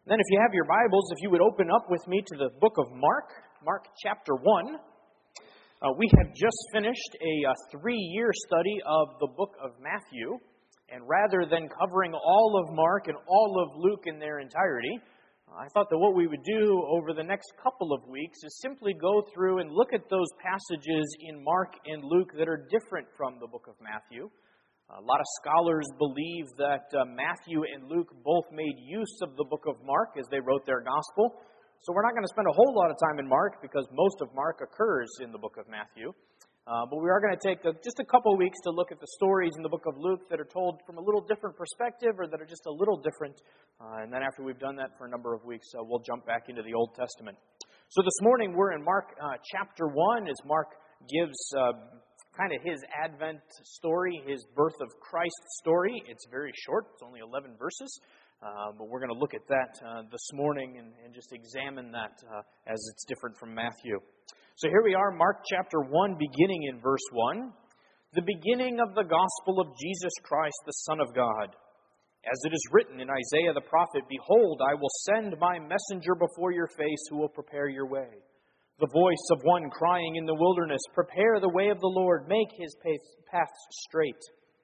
Then if you have your Bibles, if you would open up with me to the book of Mark chapter 1. We have just finished a 3-year study of the book of Matthew. And rather than covering all of Mark and all of Luke in their entirety, I thought that what we would do over the next couple of weeks is simply go through and look at those passages in Mark and Luke that are different from the book of Matthew. A lot of scholars believe that Matthew and Luke both made use of the book of Mark as they wrote their gospel. So we're not going to spend a whole lot of time in Mark because most of Mark occurs in the book of Matthew. But we are going to take just a couple weeks to look at the stories in the book of Luke that are told from a little different perspective or that are just a little different. And then after we've done that for a number of weeks, we'll jump back into the Old Testament. So this morning we're in Mark chapter 1 as Mark gives kind of his Advent story, his birth of Christ story. It's very short. It's only 11 verses. But we're going to look at that this morning and just examine that as it's different from Matthew. So here we are, Mark chapter 1, beginning in verse 1. The beginning of the gospel of Jesus Christ, the Son of God. As it is written in Isaiah the prophet, "Behold, I will send my messenger before your face who will prepare your way. The voice of one crying in the wilderness, prepare the way of the Lord, make his paths straight."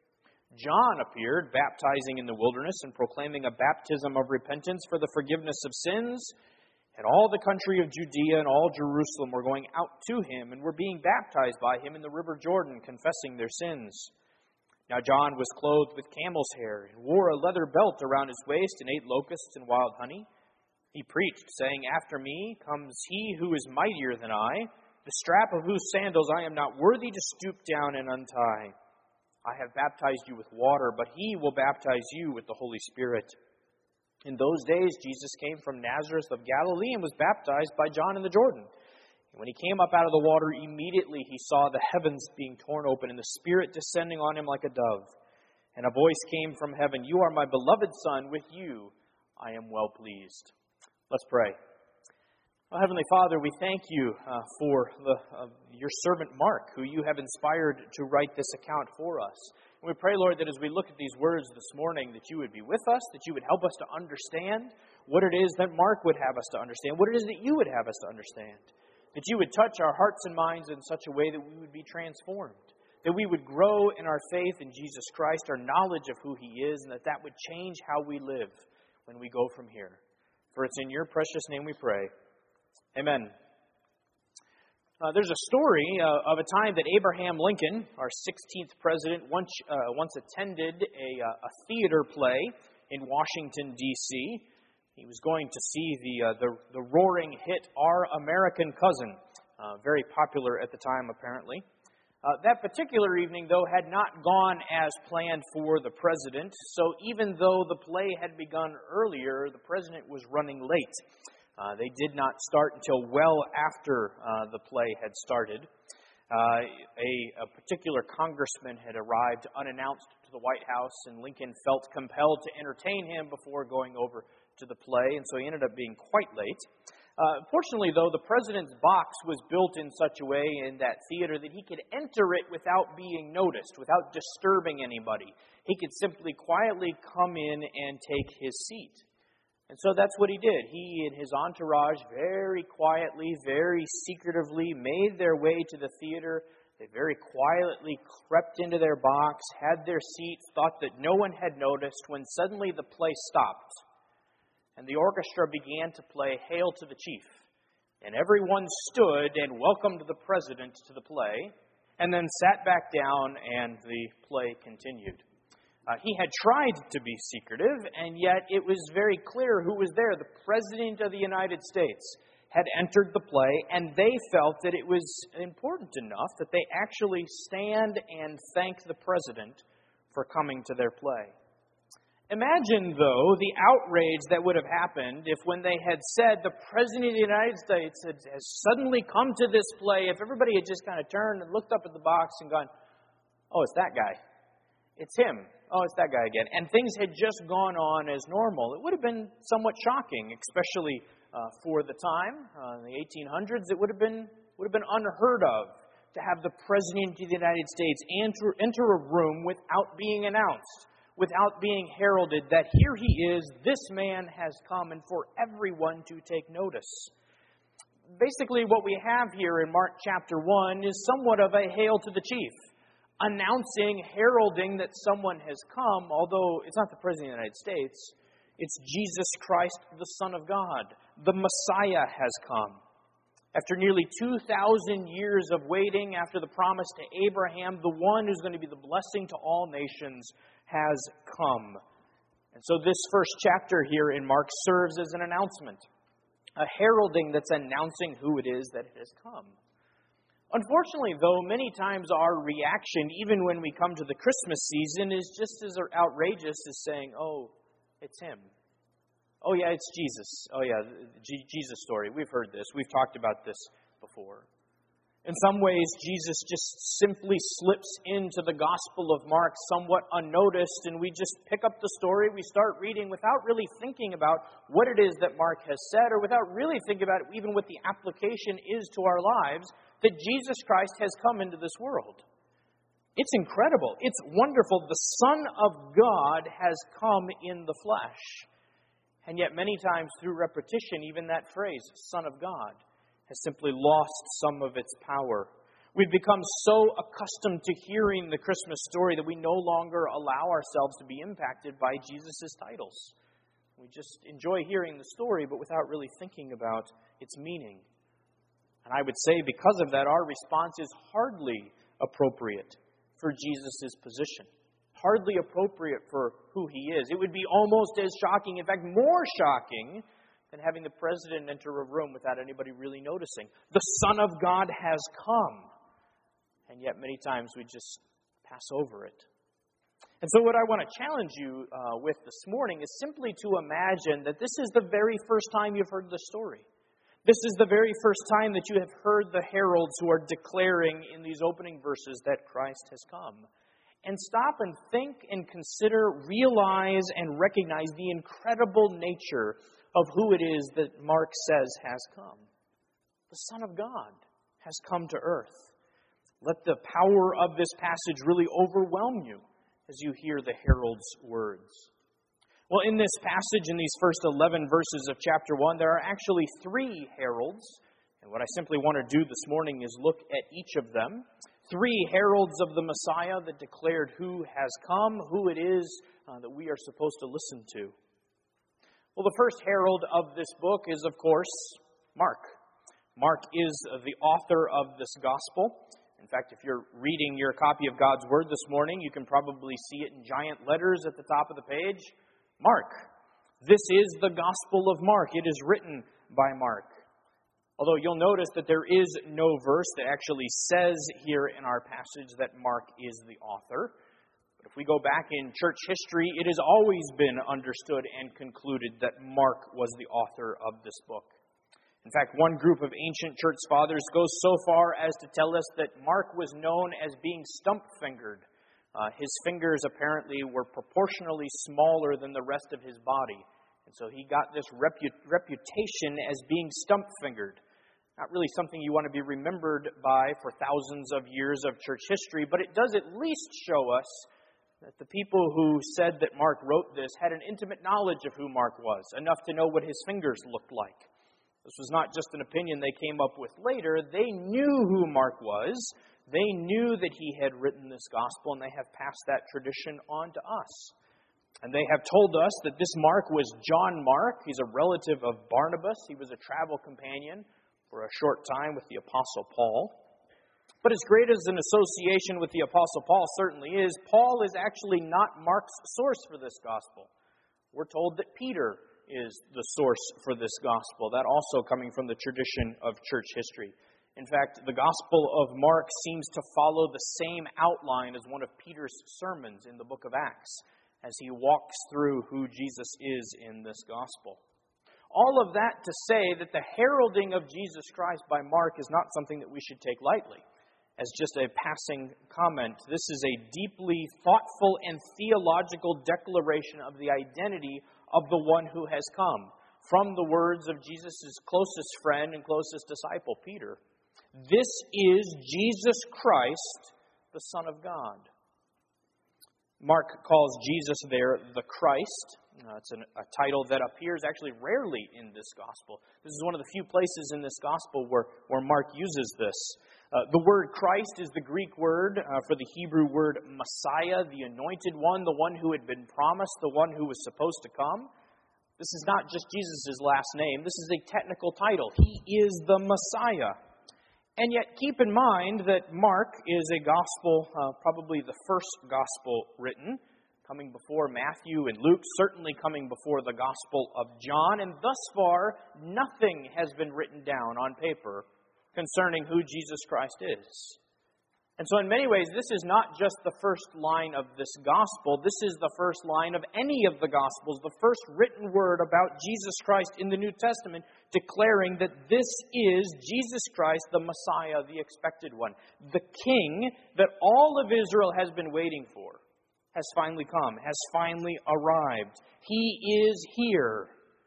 John appeared, baptizing in the wilderness and proclaiming a baptism of repentance for the forgiveness of sins. And all the country of Judea and all Jerusalem were going out to him and were being baptized by him in the river Jordan, confessing their sins. Now John was clothed with camel's hair and wore a leather belt around his waist and ate locusts and wild honey. He preached, saying, "After me comes he who is mightier than I, the strap of whose sandals I am not worthy to stoop down and untie. I have baptized you with water, but he will baptize you with the Holy Spirit." In those days, Jesus came from Nazareth of Galilee and was baptized by John in the Jordan. And when he came up out of the water, immediately he saw the heavens being torn open and the Spirit descending on him like a dove. And a voice came from heaven, "You are my beloved Son, with you I am well pleased." Let's pray. Well, Heavenly Father, we thank you for your servant Mark, who you have inspired to write this account for us. And we pray, Lord, that as we look at these words this morning, that you would be with us, that you would help us to understand what it is that Mark would have us to understand, what it is that you would have us to understand, that you would touch our hearts and minds in such a way that we would be transformed, that we would grow in our faith in Jesus Christ, our knowledge of who he is, and that would change how we live when we go from here. For it's in your precious name we pray. Amen. There's a story of a time that Abraham Lincoln, our 16th president, once attended a theater play in Washington, D.C. He was going to see the roaring hit Our American Cousin, very popular at the time apparently. That particular evening, though, had not gone as planned for the president, so even though the play had begun earlier, the president was running late. They did not start until well after the play had started. A particular congressman had arrived unannounced to the White House, and Lincoln felt compelled to entertain him before going over to the play, and so he ended up being quite late. Fortunately, though, the president's box was built in such a way in that theater that he could enter it without being noticed, without disturbing anybody. He could simply quietly come in and take his seat. And so that's what he did. He and his entourage very quietly, very secretively made their way to the theater. They very quietly crept into their box, had their seats, thought that no one had noticed, when suddenly the play stopped. And the orchestra began to play Hail to the Chief. And everyone stood and welcomed the president to the play, and then sat back down, and the play continued. He had tried to be secretive, and yet it was very clear who was there. The President of the United States had entered the play, and they felt that it was important enough that they actually stand and thank the President for coming to their play. Imagine, though, the outrage that would have happened if when they had said the President of the United States has suddenly come to this play, if everybody had just kind of turned and looked up at the box and gone, "Oh, it's that guy. It's him. Oh, it's that guy again." And things had just gone on as normal. It would have been somewhat shocking, especially for the time, in the 1800s. It would have been unheard of to have the President of the United States enter a room without being announced, without being heralded that here he is, this man has come, and for everyone to take notice. Basically, what we have here in Mark chapter 1 is somewhat of a hail to the chief, announcing, heralding that someone has come, although it's not the President of the United States. It's Jesus Christ, the Son of God. The Messiah has come. After nearly 2,000 years of waiting, after the promise to Abraham, the one who's going to be the blessing to all nations has come. And so this first chapter here in Mark serves as an announcement, a heralding that's announcing who it is that has come. Unfortunately, though, many times our reaction, even when we come to the Christmas season, is just as outrageous as saying, oh, it's him. Oh, yeah, it's Jesus. Oh, yeah, Jesus story. We've heard this. We've talked about this before. In some ways, Jesus just simply slips into the Gospel of Mark somewhat unnoticed, and we just pick up the story, we start reading without really thinking about what it is that Mark has said, or without really thinking about even what the application is to our lives, that Jesus Christ has come into this world. It's incredible. It's wonderful. The Son of God has come in the flesh. And yet many times through repetition, even that phrase, Son of God, has simply lost some of its power. We've become so accustomed to hearing the Christmas story that we no longer allow ourselves to be impacted by Jesus' titles. We just enjoy hearing the story, but without really thinking about its meaning. And I would say because of that, our response is hardly appropriate for Jesus' position. Hardly appropriate for who he is. It would be almost as shocking, in fact, more shocking than having the president enter a room without anybody really noticing. The Son of God has come. And yet many times we just pass over it. And so what I want to challenge you with this morning is simply to imagine that this is the very first time you've heard the story. This is the very first time that you have heard the heralds who are declaring in these opening verses that Christ has come. And stop and think and consider, realize and recognize the incredible nature of who it is that Mark says has come. The Son of God has come to earth. Let the power of this passage really overwhelm you as you hear the herald's words. Well, in this passage, in these first 11 verses of chapter 1, there are actually 3 heralds. And what I simply want to do this morning is look at each of them. 3 heralds of the Messiah that declared who has come, who it is that we are supposed to listen to. Well, the first herald of this book is, of course, Mark. Mark is the author of this gospel. In fact, if you're reading your copy of God's Word this morning, you can probably see it in giant letters at the top of the page. Mark. This is the Gospel of Mark. It is written by Mark. Although you'll notice that there is no verse that actually says here in our passage that Mark is the author. But if we go back in church history, it has always been understood and concluded that Mark was the author of this book. In fact, one group of ancient church fathers goes so far as to tell us that Mark was known as being stump-fingered. His fingers apparently were proportionally smaller than the rest of his body. And so he got this reputation as being stump-fingered. Not really something you want to be remembered by for thousands of years of church history, but it does at least show us that the people who said that Mark wrote this had an intimate knowledge of who Mark was, enough to know what his fingers looked like. This was not just an opinion they came up with later. They knew who Mark was. They knew that he had written this gospel, and they have passed that tradition on to us. And they have told us that this Mark was John Mark. He's a relative of Barnabas. He was a travel companion for a short time with the Apostle Paul. But as great as an association with the Apostle Paul certainly is, Paul is actually not Mark's source for this gospel. We're told that Peter is the source for this gospel, that also coming from the tradition of church history. In fact, the Gospel of Mark seems to follow the same outline as one of Peter's sermons in the book of Acts, as he walks through who Jesus is in this gospel. All of that to say that the heralding of Jesus Christ by Mark is not something that we should take lightly as just a passing comment. This is a deeply thoughtful and theological declaration of the identity of the one who has come, from the words of Jesus' closest friend and closest disciple, Peter. This is Jesus Christ, the Son of God. Mark calls Jesus there the Christ. It's a title that appears actually rarely in this gospel. This is one of the few places in this gospel where Mark uses this. The word Christ is the Greek word for the Hebrew word Messiah, the anointed one, the one who had been promised, the one who was supposed to come. This is not just Jesus' last name. This is a technical title. He is the Messiah. And yet keep in mind that Mark is a gospel, probably the first gospel written, coming before Matthew and Luke, certainly coming before the Gospel of John. And thus far, nothing has been written down on paper concerning who Jesus Christ is. And so in many ways, this is not just the first line of this gospel. This is the first line of any of the gospels, the first written word about Jesus Christ in the New Testament, declaring that this is Jesus Christ, the Messiah, the expected one. The King that all of Israel has been waiting for has finally come, has finally arrived. He is here.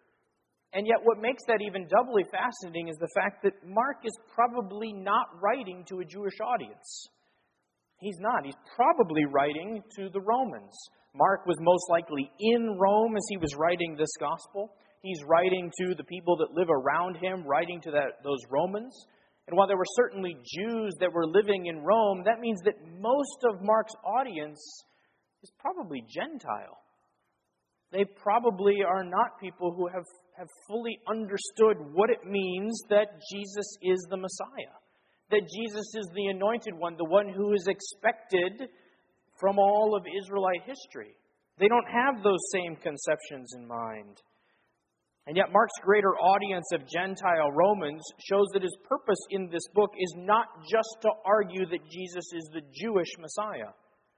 And yet what makes that even doubly fascinating is the fact that Mark is probably not writing to a Jewish audience. He's not. He's probably writing to the Romans. Mark was most likely in Rome as he was writing this gospel. He's writing to the people that live around him, writing to those Romans. And while there were certainly Jews that were living in Rome, that means that most of Mark's audience is probably Gentile. They probably are not people who have fully understood what it means that Jesus is the Messiah, that Jesus is the anointed one, the one who is expected from all of Israelite history. They don't have those same conceptions in mind. And yet Mark's greater audience of Gentile Romans shows that his purpose in this book is not just to argue that Jesus is the Jewish Messiah.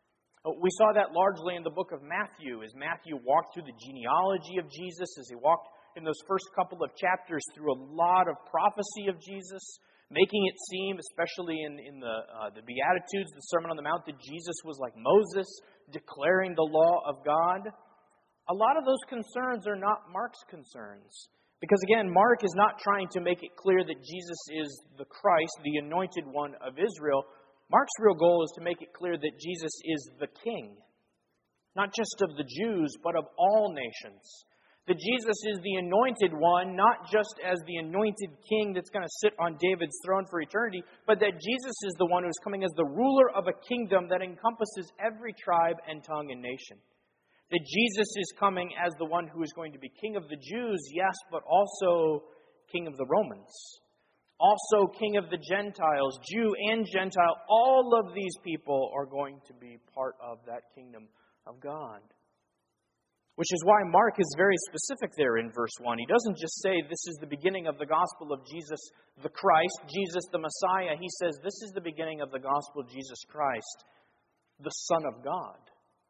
We saw that largely in the book of Matthew, as Matthew walked through the genealogy of Jesus, as he walked in those first couple of chapters through a lot of prophecy of Jesus, making it seem, especially in the Beatitudes, the Sermon on the Mount, that Jesus was like Moses, declaring the law of God. A lot of those concerns are not Mark's concerns. Because again, Mark is not trying to make it clear that Jesus is the Christ, the anointed one of Israel. Mark's real goal is to make it clear that Jesus is the King, not just of the Jews, but of all nations. That Jesus is the anointed one, not just as the anointed king that's going to sit on David's throne for eternity, but that Jesus is the one who's coming as the ruler of a kingdom that encompasses every tribe and tongue and nation. That Jesus is coming as the one who is going to be king of the Jews, yes, but also king of the Romans. Also king of the Gentiles, Jew and Gentile. All of these people are going to be part of that kingdom of God. Which is why Mark is very specific there in verse 1. He doesn't just say this is the beginning of the gospel of Jesus the Christ, Jesus the Messiah. He says this is the beginning of the gospel of Jesus Christ, the Son of God.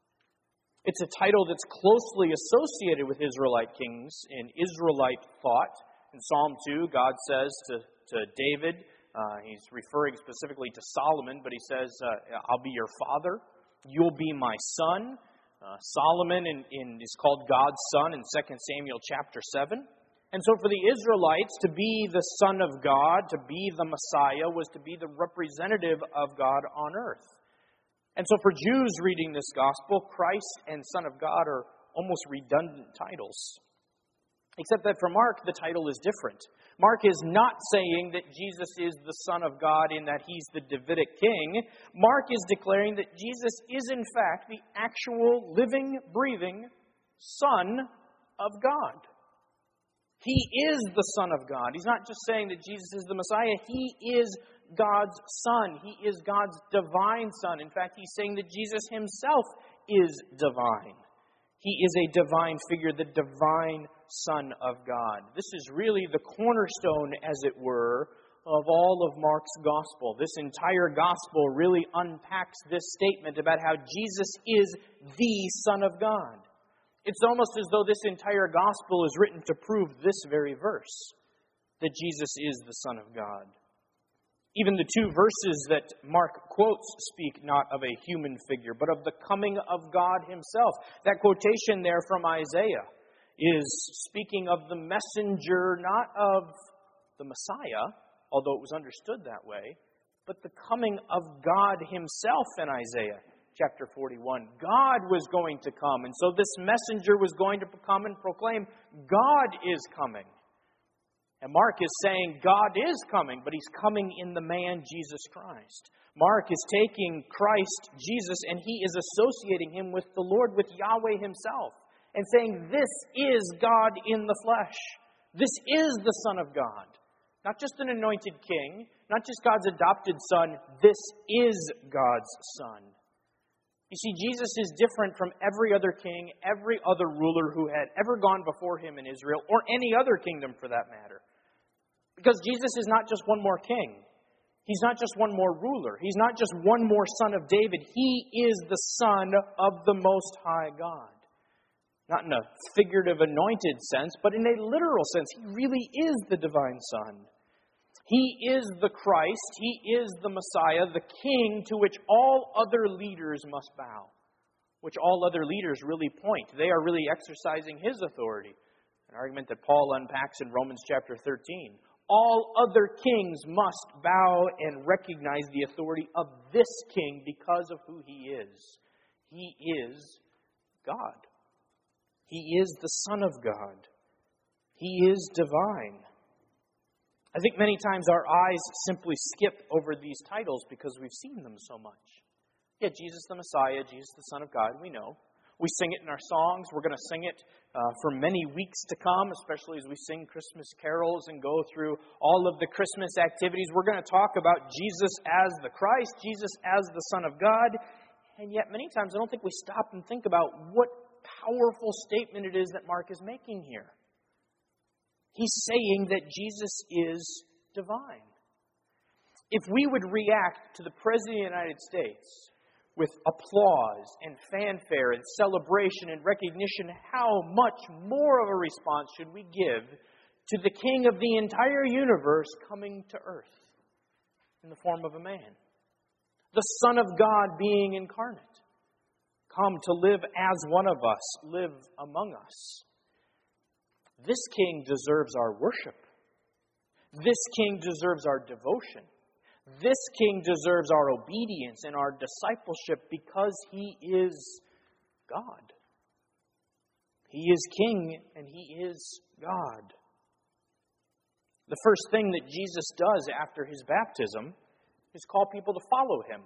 It's a title that's closely associated with Israelite kings in Israelite thought. In Psalm 2, God says to David, he's referring specifically to Solomon, but he says, I'll be your father, you'll be my son. Solomon is called God's son in 2 Samuel chapter 7. And so for the Israelites, to be the Son of God, to be the Messiah, was to be the representative of God on earth. And so for Jews reading this gospel, Christ and Son of God are almost redundant titles. Except that for Mark, the title is different. Mark is not saying that Jesus is the Son of God in that he's the Davidic king. Mark is declaring that Jesus is in fact the actual living, breathing Son of God. He is the Son of God. He's not just saying that Jesus is the Messiah. He is God's Son. He is God's divine Son. In fact, he's saying that Jesus himself is divine. He is a divine figure, the divine Son of God. This is really the cornerstone, as it were, of all of Mark's gospel. This entire gospel really unpacks this statement about how Jesus is the Son of God. It's almost as though this entire gospel is written to prove this very verse, that Jesus is the Son of God. Even the two verses that Mark quotes speak not of a human figure, but of the coming of God himself. That quotation there from Isaiah is speaking of the messenger, not of the Messiah, although it was understood that way, but the coming of God himself in Isaiah chapter 41. God was going to come, and so this messenger was going to come and proclaim, God is coming. And Mark is saying God is coming, but He's coming in the man Jesus Christ. Mark is taking Christ Jesus and he is associating Him with the Lord, with Yahweh Himself, and saying this is God in the flesh. This is the Son of God. Not just an anointed king, not just God's adopted Son. This is God's Son. You see, Jesus is different from every other king, every other ruler who had ever gone before Him in Israel, or any other kingdom for that matter. Because Jesus is not just one more king. He's not just one more ruler. He's not just one more son of David. He is the Son of the Most High God. Not in a figurative anointed sense, but in a literal sense. He really is the divine Son. He is the Christ. He is the Messiah, the King to which all other leaders must bow. Which all other leaders really point. They are really exercising His authority. An argument that Paul unpacks in Romans chapter 13. All other kings must bow and recognize the authority of this king because of who He is. He is God. He is the Son of God. He is divine. I think many times our eyes simply skip over these titles because we've seen them so much. Yeah, Jesus the Messiah, Jesus the Son of God, we know. We sing it in our songs. We're going to sing it for many weeks to come, especially as we sing Christmas carols and go through all of the Christmas activities. We're going to talk about Jesus as the Christ, Jesus as the Son of God. And yet many times I don't think we stop and think about what powerful statement it is that Mark is making here. He's saying that Jesus is divine. If we would react to the President of the United States with applause and fanfare and celebration and recognition, how much more of a response should we give to the King of the entire universe coming to earth in the form of a man? The Son of God being incarnate, come to live as one of us, live among us. This King deserves our worship. This King deserves our devotion. This King deserves our obedience and our discipleship because He is God. He is King and He is God. The first thing that Jesus does after His baptism is call people to follow Him.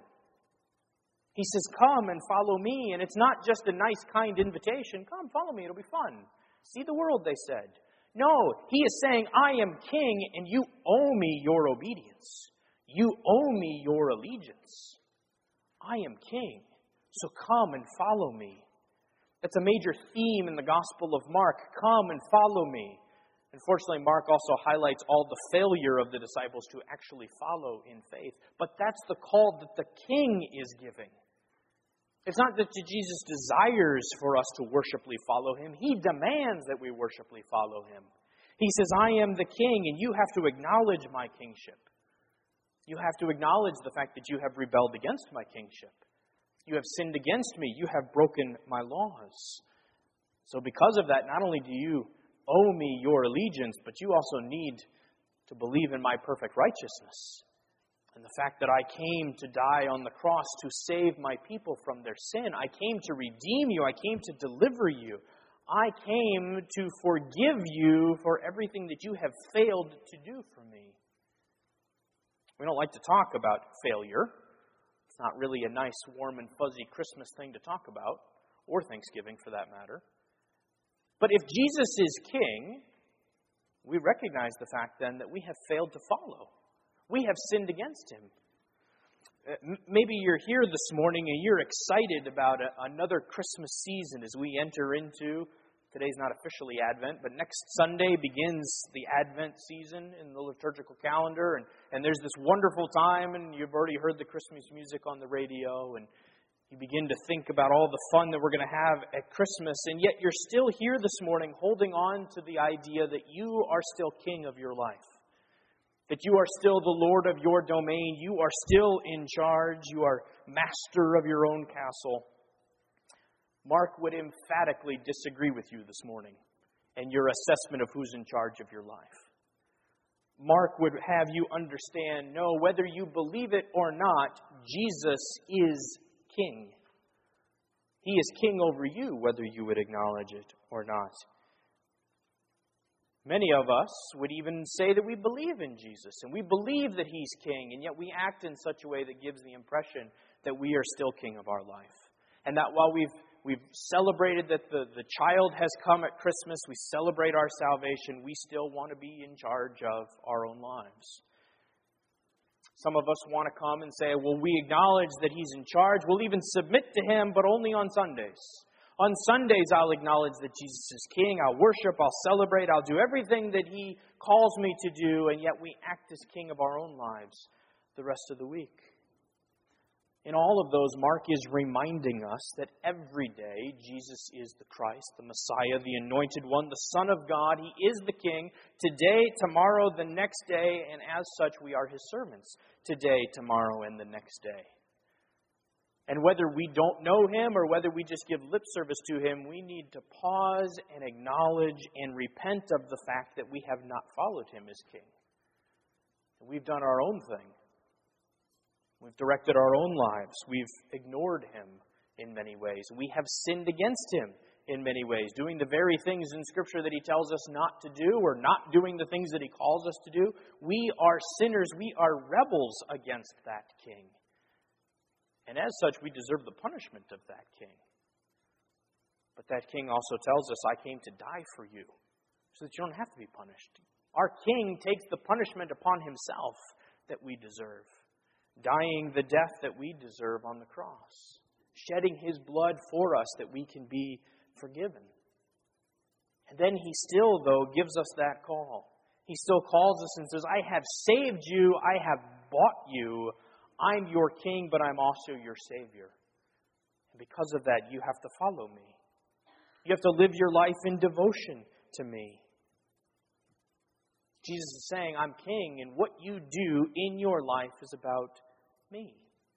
He says, come and follow me. And it's not just a nice, kind invitation. Come, follow me. It'll be fun. See the world, they said. No, He is saying, I am King and you owe me your obedience. You owe me your allegiance. I am King, so come and follow me. That's a major theme in the Gospel of Mark. Come and follow me. Unfortunately, Mark also highlights all the failure of the disciples to actually follow in faith. But that's the call that the King is giving. It's not that Jesus desires for us to worshipfully follow Him. He demands that we worshipfully follow Him. He says, I am the King, and you have to acknowledge my kingship. You have to acknowledge the fact that you have rebelled against my kingship. You have sinned against me. You have broken my laws. So because of that, not only do you owe me your allegiance, but you also need to believe in my perfect righteousness. And the fact that I came to die on the cross to save my people from their sin. I came to redeem you. I came to deliver you. I came to forgive you for everything that you have failed to do for me. We don't like to talk about failure. It's not really a nice, warm, and fuzzy Christmas thing to talk about, or Thanksgiving for that matter. But if Jesus is King, we recognize the fact then that we have failed to follow. We have sinned against Him. Maybe you're here this morning and you're excited about another Christmas season as we enter into, today's not officially Advent, but next Sunday begins the Advent season in the liturgical calendar. And there's this wonderful time, and you've already heard the Christmas music on the radio, and you begin to think about all the fun that we're going to have at Christmas. And yet you're still here this morning holding on to the idea that you are still king of your life. That you are still the Lord of your domain. You are still in charge. You are master of your own castle. Mark would emphatically disagree with you this morning and your assessment of who's in charge of your life. Mark would have you understand, no, whether you believe it or not, Jesus is King. He is king over you, whether you would acknowledge it or not. Many of us would even say that we believe in Jesus, and we believe that He's king, and yet we act in such a way that gives the impression that we are still king of our life. And that while we've celebrated that the child has come at Christmas, we celebrate our salvation, we still want to be in charge of our own lives. Some of us want to come and say, well, we acknowledge that He's in charge. We'll even submit to Him, but only on Sundays. On Sundays, I'll acknowledge that Jesus is king. I'll worship, I'll celebrate, I'll do everything that He calls me to do, and yet we act as king of our own lives the rest of the week. In all of those, Mark is reminding us that every day Jesus is the Christ, the Messiah, the Anointed One, the Son of God. He is the King today, tomorrow, the next day, and as such we are His servants today, tomorrow, and the next day. And whether we don't know Him or whether we just give lip service to Him, we need to pause and acknowledge and repent of the fact that we have not followed Him as King. We've done our own thing. We've directed our own lives. We've ignored Him in many ways. We have sinned against Him in many ways, doing the very things in Scripture that He tells us not to do, or not doing the things that He calls us to do. We are sinners. We are rebels against that King. And as such, we deserve the punishment of that King. But that King also tells us, I came to die for you, so that you don't have to be punished. Our King takes the punishment upon Himself that we deserve, dying the death that we deserve on the cross, shedding His blood for us that we can be forgiven. And then He still, though, gives us that call. He still calls us and says, I have saved you, I have bought you, I'm your King, but I'm also your Savior. And because of that, you have to follow me. You have to live your life in devotion to me. Jesus is saying, I'm King, and what you do in your life is about me.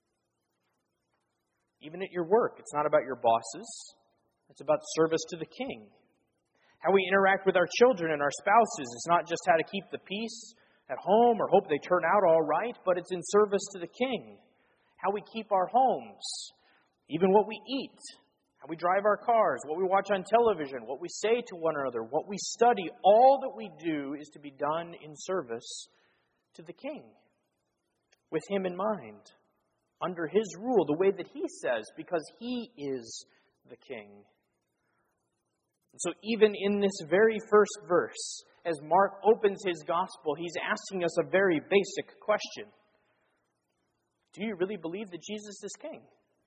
Even at your work, it's not about your bosses. It's about service to the King. How we interact with our children and our spouses is not just how to keep the peace at home or hope they turn out all right, but it's in service to the King. How we keep our homes, even what we eat, how we drive our cars, what we watch on television, what we say to one another, what we study, all that we do is to be done in service to the King, with Him in mind, under His rule, the way that He says, because He is the King. And so even in this very first verse, as Mark opens his gospel, he's asking us a very basic question. Do you really believe that Jesus is King?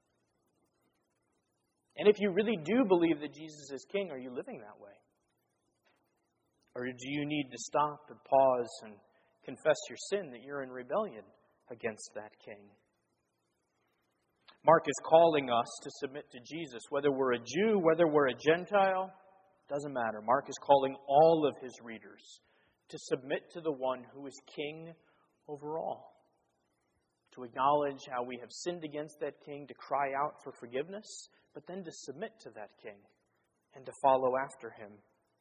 And if you really do believe that Jesus is King, are you living that way? Or do you need to stop and pause and confess your sin that you're in rebellion against that King? Mark is calling us to submit to Jesus, whether we're a Jew, whether we're a Gentile, doesn't matter. Mark is calling all of his readers to submit to the one who is King over all. To acknowledge how we have sinned against that King, to cry out for forgiveness, but then to submit to that King and to follow after Him.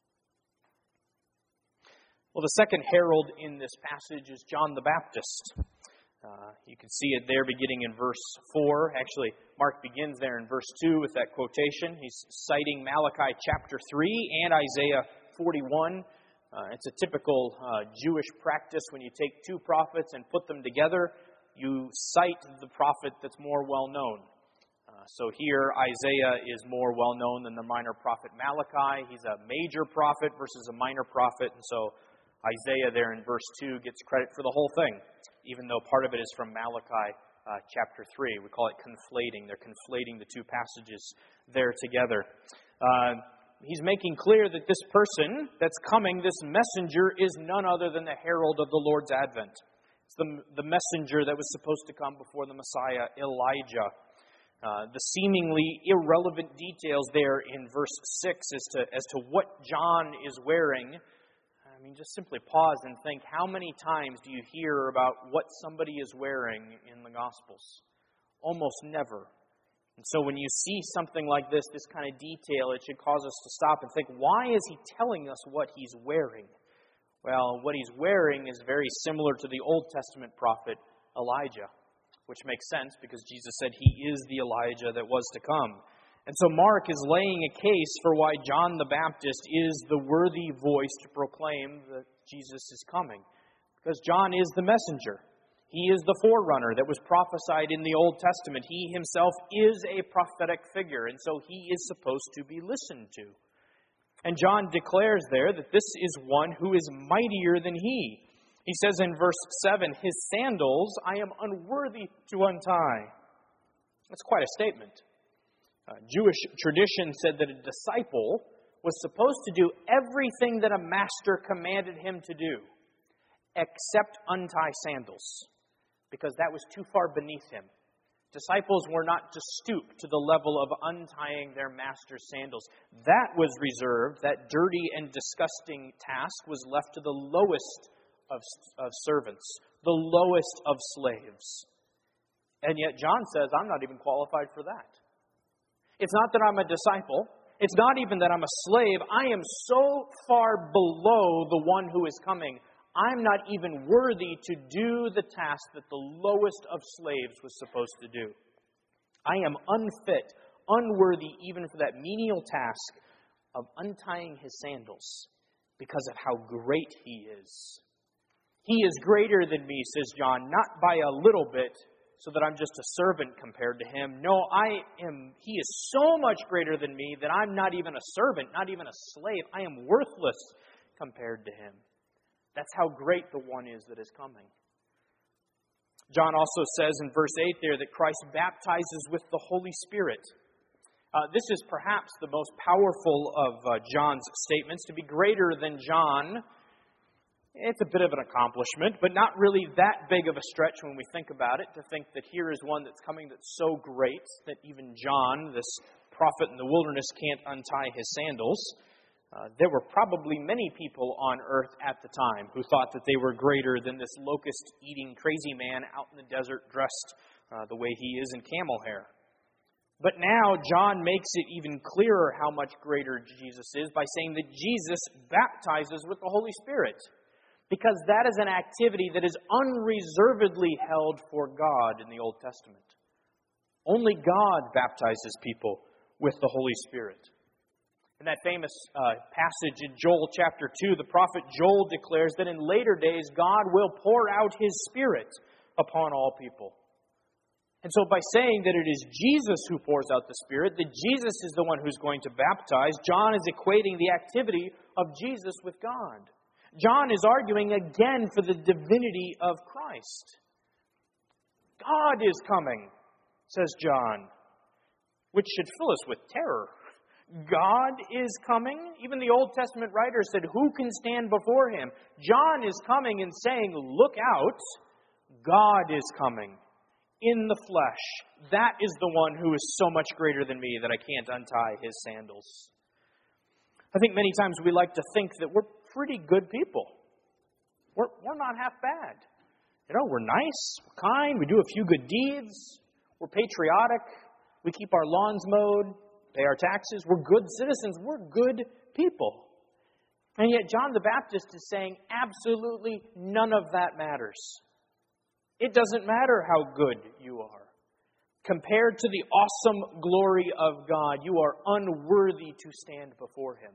Well, the second herald in this passage is John the Baptist. You can see it there beginning in verse 4. Actually, Mark begins there in verse 2 with that quotation. He's citing Malachi chapter 3 and Isaiah 41. It's a typical Jewish practice when you take two prophets and put them together. You cite the prophet that's more well-known. So here, Isaiah is more well-known than the minor prophet Malachi. He's a major prophet versus a minor prophet. And so Isaiah there in verse 2 gets credit for the whole thing, even though part of it is from Malachi chapter 3. We call it conflating. They're conflating the two passages there together. He's making clear that this person that's coming, this messenger, is none other than the herald of the Lord's advent. It's the messenger that was supposed to come before the Messiah, Elijah. The seemingly irrelevant details there in verse 6 as to what John is wearing. I mean, just simply pause and think, how many times do you hear about what somebody is wearing in the Gospels? Almost never. And so when you see something like this kind of detail, it should cause us to stop and think, why is he telling us what he's wearing? Well, what he's wearing is very similar to the Old Testament prophet Elijah, which makes sense because Jesus said he is the Elijah that was to come. And so Mark is laying a case for why John the Baptist is the worthy voice to proclaim that Jesus is coming. Because John is the messenger. He is the forerunner that was prophesied in the Old Testament. He himself is a prophetic figure, and so he is supposed to be listened to. And John declares there that this is one who is mightier than he. He says in verse 7, "His sandals I am unworthy to untie." That's quite a statement. Jewish tradition said that a disciple was supposed to do everything that a master commanded him to do, except untie sandals, because that was too far beneath him. Disciples were not to stoop to the level of untying their master's sandals. That was reserved, that dirty and disgusting task was left to the lowest of servants, the lowest of slaves. And yet John says, I'm not even qualified for that. It's not that I'm a disciple. It's not even that I'm a slave. I am so far below the one who is coming. I'm not even worthy to do the task that the lowest of slaves was supposed to do. I am unfit, unworthy even for that menial task of untying his sandals because of how great he is. He is greater than me, says John, not by a little bit, so that I'm just a servant compared to him. No, he is so much greater than me that I'm not even a servant, not even a slave. I am worthless compared to him. That's how great the one is that is coming. John also says in verse 8 there that Christ baptizes with the Holy Spirit. This is perhaps the most powerful of John's statements. To be greater than John, it's a bit of an accomplishment, but not really that big of a stretch when we think about it, to think that here is one that's coming that's so great that even John, this prophet in the wilderness, can't untie his sandals. There were probably many people on earth at the time who thought that they were greater than this locust-eating crazy man out in the desert dressed the way he is in camel hair. But now John makes it even clearer how much greater Jesus is by saying that Jesus baptizes with the Holy Spirit, because that is an activity that is unreservedly held for God in the Old Testament. Only God baptizes people with the Holy Spirit. In that famous passage in Joel chapter 2, the prophet Joel declares that in later days God will pour out his Spirit upon all people. And so by saying that it is Jesus who pours out the Spirit, that Jesus is the one who's going to baptize, John is equating the activity of Jesus with God. John is arguing again for the divinity of Christ. God is coming, says John, which should fill us with terror. God is coming? Even the Old Testament writer said, who can stand before him? John is coming and saying, look out, God is coming in the flesh. That is the one who is so much greater than me that I can't untie his sandals. I think many times we like to think that we're pretty good people. We're not half bad. We're nice, we're kind, we do a few good deeds, we're patriotic, we keep our lawns mowed, pay our taxes, we're good citizens, we're good people. And yet John the Baptist is saying absolutely none of that matters. It doesn't matter how good you are. Compared to the awesome glory of God, you are unworthy to stand before him.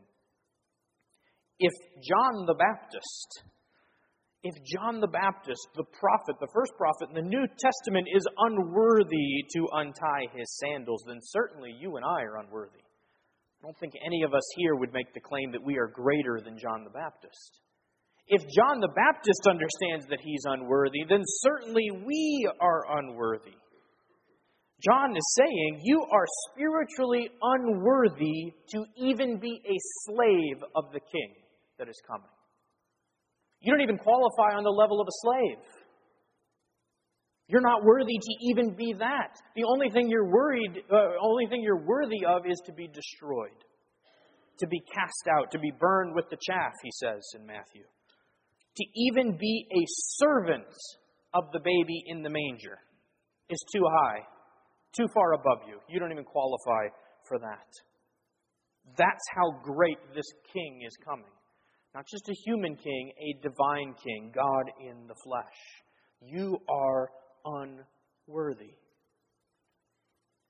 If John the Baptist, the prophet, the first prophet in the New Testament, is unworthy to untie his sandals, then certainly you and I are unworthy. I don't think any of us here would make the claim that we are greater than John the Baptist. If John the Baptist understands that he's unworthy, then certainly we are unworthy. John is saying, you are spiritually unworthy to even be a slave of the king that is coming. You don't even qualify on the level of a slave. You're not worthy to even be that. The only thing you're worthy of is to be destroyed, to be cast out, to be burned with the chaff, he says in Matthew. To even be a servant of the baby in the manger is too high, too far above you. You don't even qualify for that. That's how great this king is coming. Not just a human king, a divine king, God in the flesh. You are unworthy.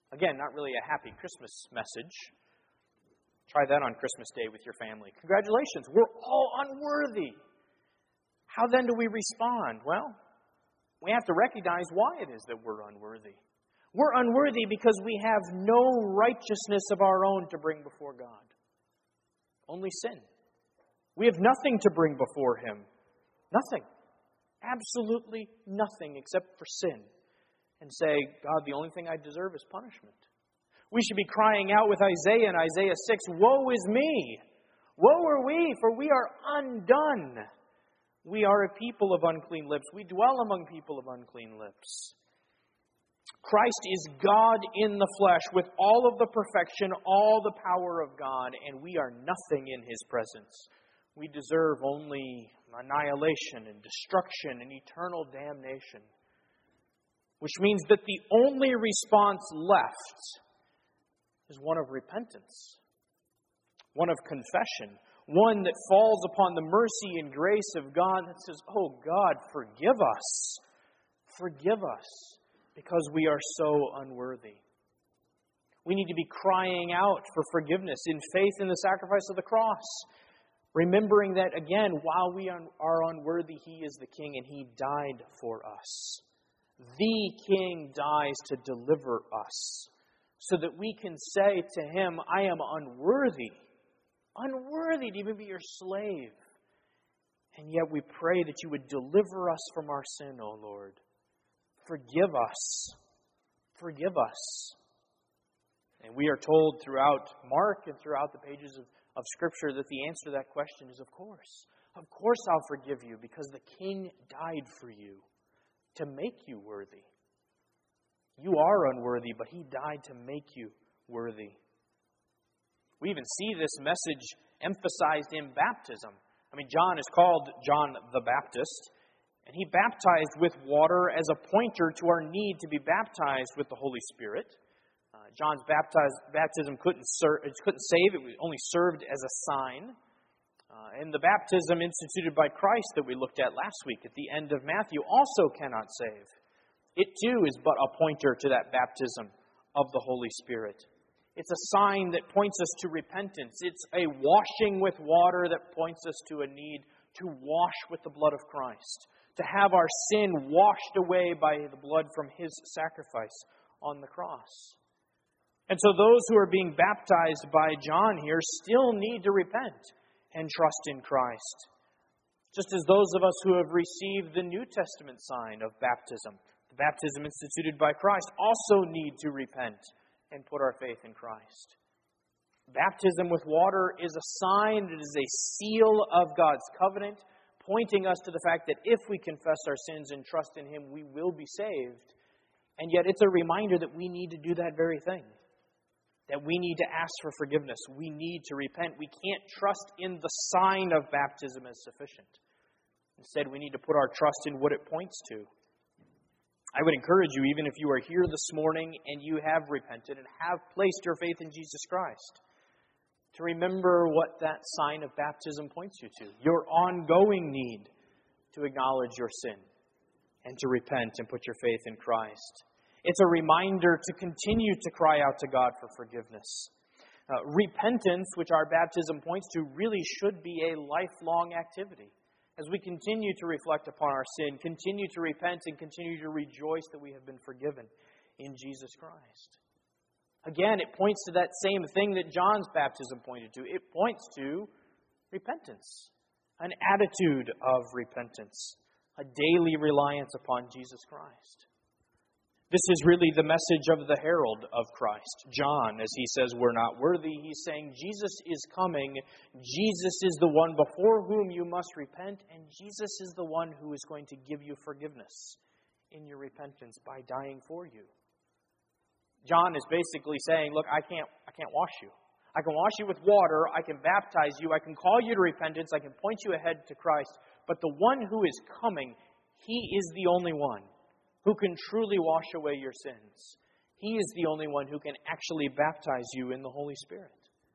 Again, not really a happy Christmas message. Try that on Christmas Day with your family. Congratulations, we're all unworthy. How then do we respond? Well, we have to recognize why it is that we're unworthy. We're unworthy because we have no righteousness of our own to bring before God. Only sin. We have nothing to bring before Him. Nothing. Absolutely nothing except for sin. And say, God, the only thing I deserve is punishment. We should be crying out with Isaiah in Isaiah 6, woe is me! Woe are we, for we are undone. We are a people of unclean lips. We dwell among people of unclean lips. Christ is God in the flesh with all of the perfection, all the power of God, and we are nothing in His presence. We deserve only annihilation and destruction and eternal damnation. Which means that the only response left is one of repentance, one of confession, one that falls upon the mercy and grace of God that says, oh God, forgive us, because we are so unworthy. We need to be crying out for forgiveness in faith in the sacrifice of the cross, remembering that, again, while we are unworthy, He is the King and He died for us. The King dies to deliver us so that we can say to Him, I am unworthy to even be your slave. And yet we pray that You would deliver us from our sin, O Lord. Forgive us. Forgive us. And we are told throughout Mark and throughout the pages of Scripture that the answer to that question is of course. Of course I'll forgive you because the King died for you to make you worthy. You are unworthy, but He died to make you worthy. We even see this message emphasized in baptism. I mean, John is called John the Baptist, and he baptized with water as a pointer to our need to be baptized with the Holy Spirit. John's baptism couldn't save, it only served as a sign. And the baptism instituted by Christ that we looked at last week at the end of Matthew also cannot save. It too is but a pointer to that baptism of the Holy Spirit. It's a sign that points us to repentance. It's a washing with water that points us to a need to wash with the blood of Christ, to have our sin washed away by the blood from His sacrifice on the cross. And so those who are being baptized by John here still need to repent and trust in Christ. Just as those of us who have received the New Testament sign of baptism, the baptism instituted by Christ, also need to repent and put our faith in Christ. Baptism with water is a sign, it is a seal of God's covenant, pointing us to the fact that if we confess our sins and trust in Him, we will be saved. And yet it's a reminder that we need to do that very thing. That we need to ask for forgiveness. We need to repent. We can't trust in the sign of baptism as sufficient. Instead, we need to put our trust in what it points to. I would encourage you, even if you are here this morning and you have repented and have placed your faith in Jesus Christ, to remember what that sign of baptism points you to. Your ongoing need to acknowledge your sin and to repent and put your faith in Christ. It's a reminder to continue to cry out to God for forgiveness. Repentance, which our baptism points to, really should be a lifelong activity. As we continue to reflect upon our sin, continue to repent, and continue to rejoice that we have been forgiven in Jesus Christ. Again, it points to that same thing that John's baptism pointed to. It points to repentance, an attitude of repentance, a daily reliance upon Jesus Christ. This is really the message of the herald of Christ. John, as he says, we're not worthy, he's saying Jesus is coming. Jesus is the one before whom you must repent, and Jesus is the one who is going to give you forgiveness in your repentance by dying for you. John is basically saying, look, I can't wash you. I can wash you with water, I can baptize you, I can call you to repentance, I can point you ahead to Christ, but the one who is coming, He is the only one who can truly wash away your sins. He is the only one who can actually baptize you in the Holy Spirit.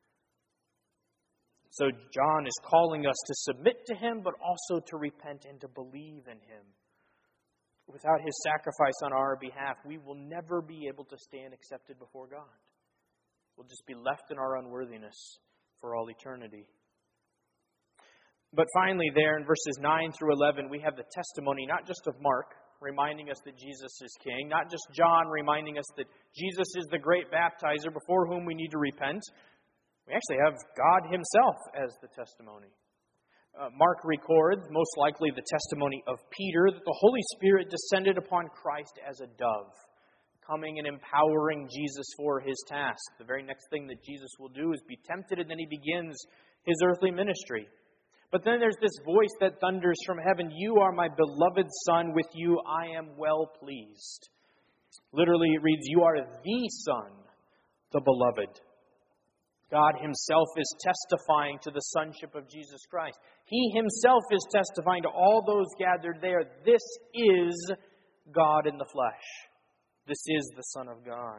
So John is calling us to submit to Him, but also to repent and to believe in Him. Without His sacrifice on our behalf, we will never be able to stand accepted before God. We'll just be left in our unworthiness for all eternity. But finally there in verses 9 through 11, we have the testimony not just of Mark, reminding us that Jesus is King, not just John reminding us that Jesus is the great baptizer before whom we need to repent. We actually have God Himself as the testimony. Mark records, most likely the testimony of Peter, that the Holy Spirit descended upon Christ as a dove, coming and empowering Jesus for His task. The very next thing that Jesus will do is be tempted, and then He begins His earthly ministry. But then there's this voice that thunders from heaven, "You are my beloved Son, with you I am well pleased." Literally it reads, "You are the Son, the beloved." God Himself is testifying to the sonship of Jesus Christ. He Himself is testifying to all those gathered there. This is God in the flesh. This is the Son of God.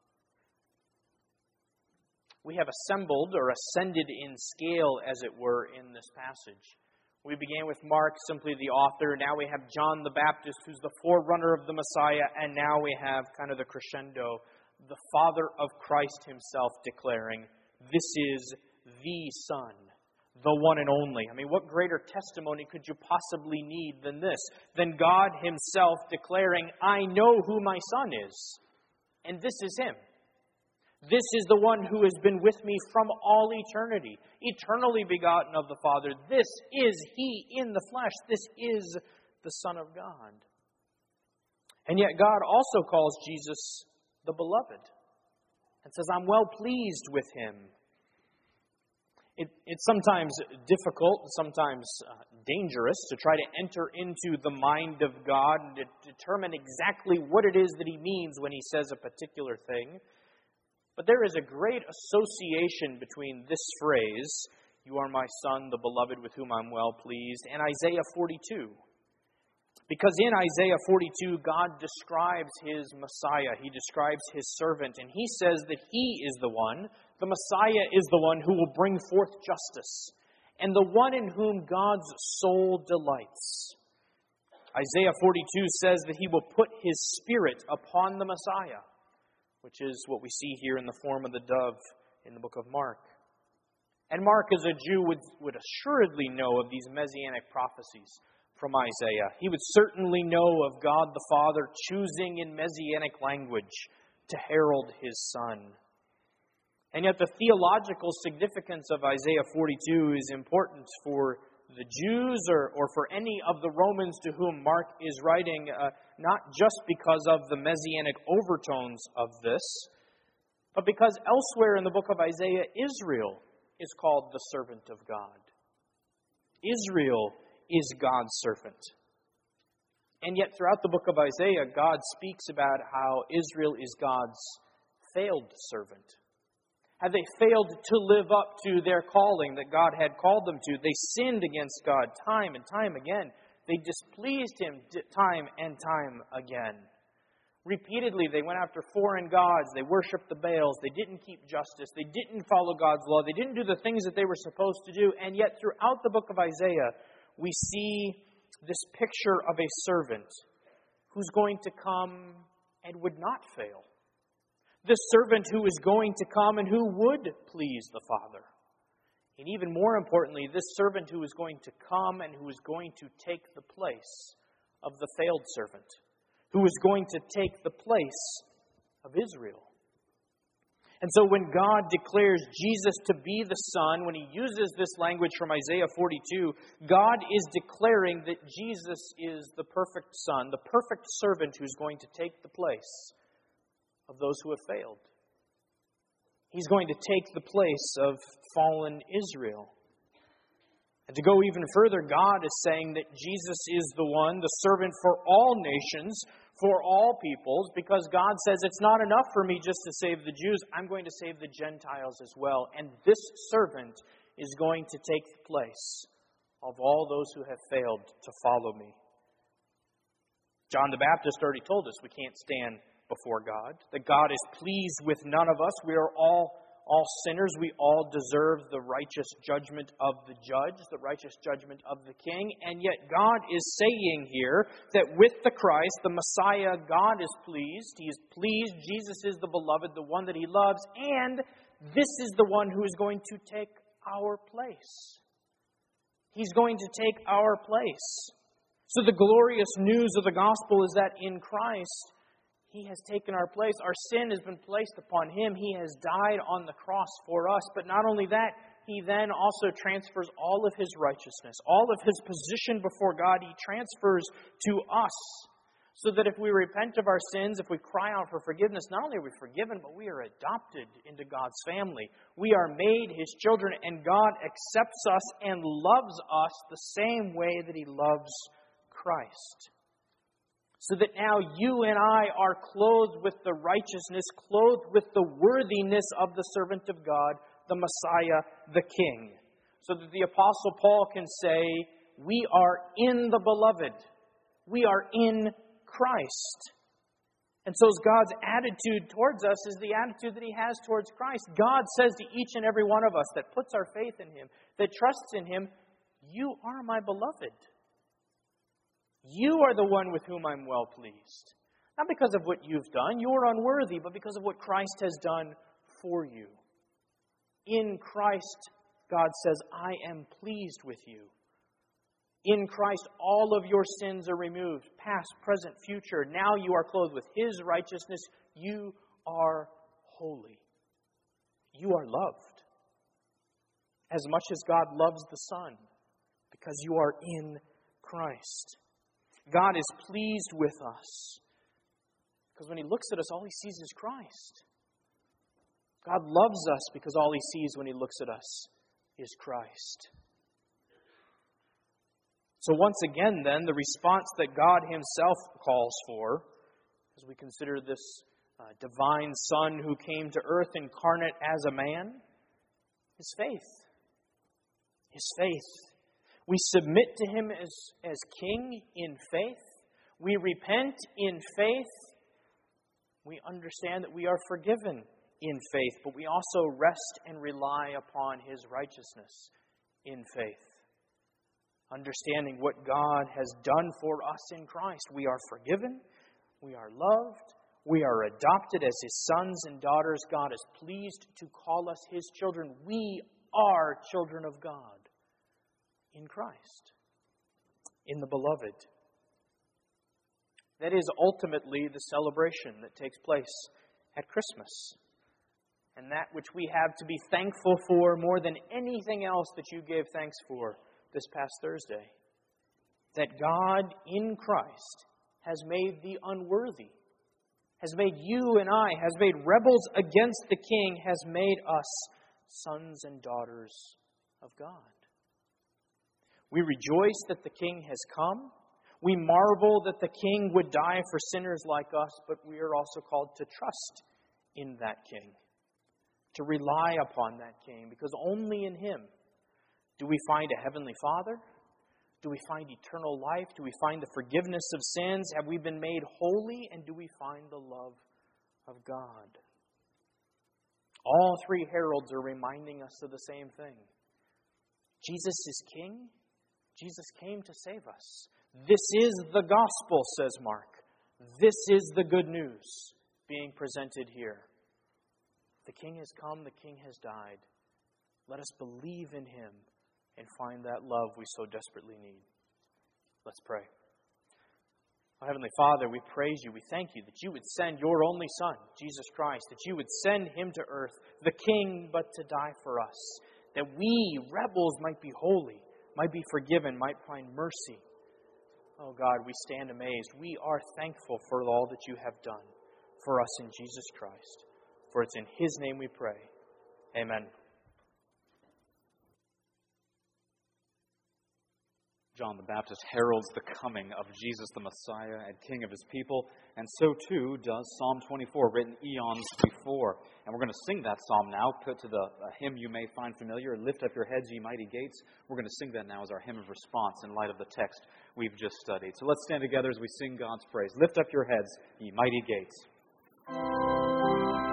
We have assembled or ascended in scale, as it were, in this passage. We began with Mark, simply the author. Now we have John the Baptist, who's the forerunner of the Messiah. And now we have kind of the crescendo, the Father of Christ Himself declaring, "This is the Son, the one and only." I mean, what greater testimony could you possibly need than this? Than God Himself declaring, "I know who my Son is, and this is Him. This is the one who has been with me from all eternity, eternally begotten of the Father. This is He in the flesh. This is the Son of God." And yet God also calls Jesus the Beloved and says, "I'm well pleased with Him." It's sometimes difficult, sometimes dangerous to try to enter into the mind of God and to determine exactly what it is that He means when He says a particular thing. But there is a great association between this phrase, "You are my Son, the beloved, with whom I'm well pleased," and Isaiah 42. Because in Isaiah 42, God describes His Messiah. He describes His servant. And He says that He is the one, the Messiah is the one who will bring forth justice, and the one in whom God's soul delights. Isaiah 42 says that He will put His Spirit upon the Messiah, which is what we see here in the form of the dove in the book of Mark. And Mark, as a Jew, would assuredly know of these messianic prophecies from Isaiah. He would certainly know of God the Father choosing in messianic language to herald His Son. And yet the theological significance of Isaiah 42 is important for the Jews or for any of the Romans to whom Mark is writing, not just because of the messianic overtones of this, but because elsewhere in the book of Isaiah, Israel is called the servant of God. Israel is God's servant. And yet throughout the book of Isaiah, God speaks about how Israel is God's failed servant. Have they failed to live up to their calling that God had called them to? They sinned against God time and time again. They displeased Him time and time again. Repeatedly, they went after foreign gods. They worshiped the Baals. They didn't keep justice. They didn't follow God's law. They didn't do the things that they were supposed to do. And yet throughout the book of Isaiah, we see this picture of a servant who's going to come and would not fail. This servant who is going to come and who would please the Father. And even more importantly, this servant who is going to come and who is going to take the place of the failed servant, who is going to take the place of Israel. And so when God declares Jesus to be the Son, when He uses this language from Isaiah 42, God is declaring that Jesus is the perfect Son, the perfect servant who's going to take the place of those who have failed. He's going to take the place of fallen Israel. And to go even further, God is saying that Jesus is the one, the servant for all nations, for all peoples, because God says it's not enough for me just to save the Jews. I'm going to save the Gentiles as well. And this servant is going to take the place of all those who have failed to follow me. John the Baptist already told us we can't stand before God, that God is pleased with none of us. We are all all sinners. We all deserve the righteous judgment of the judge, the righteous judgment of the king. And yet God is saying here that with the Christ, the Messiah, God is pleased. He is pleased. Jesus is the beloved, the one that He loves. And this is the one who is going to take our place. He's going to take our place. So the glorious news of the gospel is that in Christ, He has taken our place. Our sin has been placed upon Him. He has died on the cross for us. But not only that, He then also transfers all of His righteousness, all of His position before God, He transfers to us. So that if we repent of our sins, if we cry out for forgiveness, not only are we forgiven, but we are adopted into God's family. We are made His children, and God accepts us and loves us the same way that He loves Christ. So that now you and I are clothed with the righteousness, clothed with the worthiness of the servant of God, the Messiah, the King. So that the Apostle Paul can say, we are in the beloved. We are in Christ. And so God's attitude towards us is the attitude that He has towards Christ. God says to each and every one of us that puts our faith in Him, that trusts in Him, you are my beloved. You are the one with whom I'm well pleased. Not because of what you've done, you're unworthy, but because of what Christ has done for you. In Christ, God says, I am pleased with you. In Christ, all of your sins are removed, past, present, future. Now you are clothed with His righteousness. You are holy. You are loved. As much as God loves the Son, because you are in Christ. God is pleased with us. Because when He looks at us, all He sees is Christ. God loves us because all He sees when He looks at us is Christ. So once again, then, the response that God Himself calls for, as we consider this divine Son who came to earth incarnate as a man, is faith. His faith. We submit to Him as King in faith. We repent in faith. We understand that we are forgiven in faith, but we also rest and rely upon His righteousness in faith. Understanding what God has done for us in Christ. We are forgiven. We are loved. We are adopted as His sons and daughters. God is pleased to call us His children. We are children of God in Christ, in the beloved. That is ultimately the celebration that takes place at Christmas. And that which we have to be thankful for more than anything else that you gave thanks for this past Thursday. That God in Christ has made the unworthy, has made you and I, has made rebels against the King, has made us sons and daughters of God. We rejoice that the King has come. We marvel that the King would die for sinners like us, but we are also called to trust in that King, to rely upon that King, because only in Him do we find a heavenly Father? Do we find eternal life? Do we find the forgiveness of sins? Have we been made holy? And do we find the love of God? All three heralds are reminding us of the same thing. Jesus is King. Jesus came to save us. This is the gospel, says Mark. This is the good news being presented here. The King has come, the King has died. Let us believe in Him and find that love we so desperately need. Let's pray. Oh, Heavenly Father, we praise You. We thank You that You would send Your only Son, Jesus Christ, that You would send Him to earth, the King, but to die for us, that we, rebels, might be holy, might be forgiven, might find mercy. Oh God, we stand amazed. We are thankful for all that You have done for us in Jesus Christ. For it's in His name we pray. Amen. John the Baptist heralds the coming of Jesus the Messiah and King of His people, and so too does Psalm 24, written eons before. And we're going to sing that psalm now, put to the hymn you may find familiar, Lift Up Your Heads, Ye Mighty Gates. We're going to sing that now as our hymn of response in light of the text we've just studied. So let's stand together as we sing God's praise. Lift up your heads, ye mighty gates.